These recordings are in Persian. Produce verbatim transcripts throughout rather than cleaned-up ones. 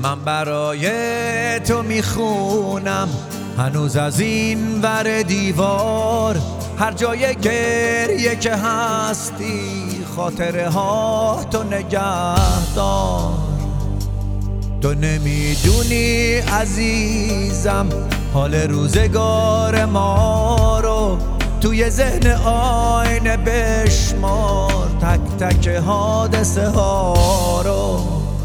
من برای تو میخونم هنوز از این ور دیوار، هر جای گریه که هستی خاطره ها تو نگهدار. تو نمیدونی عزیزم حال روزگار ما رو، توی ذهن آینه بشمار تک تک حادثه ها رو.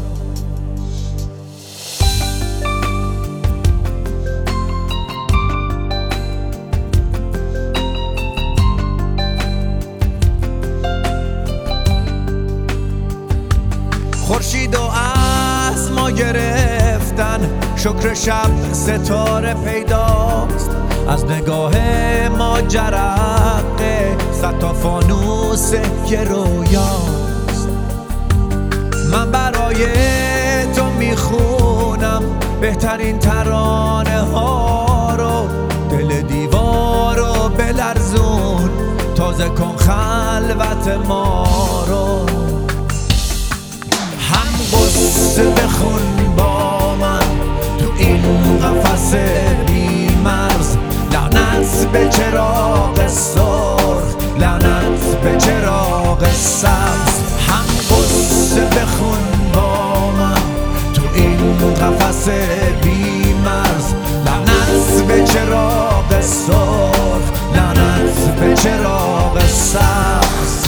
خورشید و از ما گرفتن، شکر شب ستاره پیداست، از نگاه ما جرقه صد تا فانوس یه رویاست. من برای تو میخونم بهترین ترانه ها رو، دل دیوارو بلرزون تازه کن خلوت ما رو. هم قصه بخون با من تو این قفس بی مرز، لعنت به چراغ سرخ، لعنت به چراغ سبز. هم قصه بخون با من تو این قفس بی مرز، لعنت به چراغ سرخ، لعنت به چراغ سبز.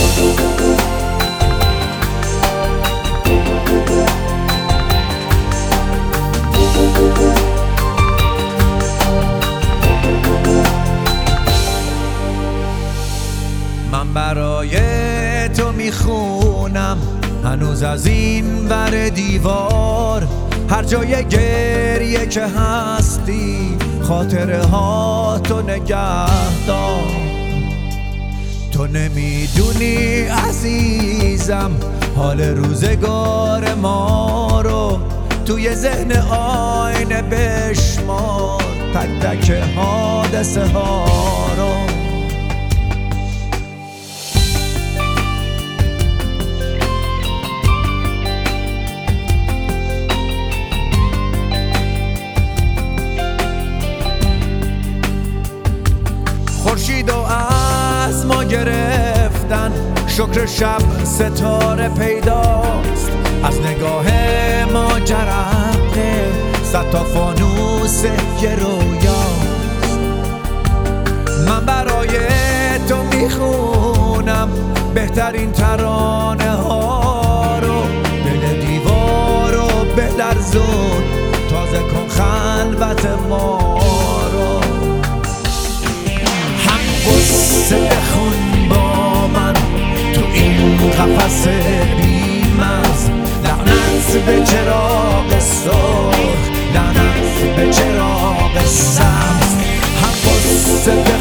من برای تو میخونم هنوز از این ور دیوار، هر جای گریه که هستی خاطره ها تو نگهدار. تو نمیدونی عزیزم حال روزگار ما رو، توی ذهن آینه بشمار تک تک حادثه ها رو. خورشید و از ما گرفتن، شکر شب ستاره پیداست، از نگاه ما جرقه صد تا فانوس یه رویاست. من برای تو میخونم بهترین ترانه ها رو، دل دیوارو بلرزون تازه کن خلوت ما رو. قصه بخون با من تو این قفس بی مرز، لعنت به چراغ سرخ، لعنت به چراغ سبز. هم قصه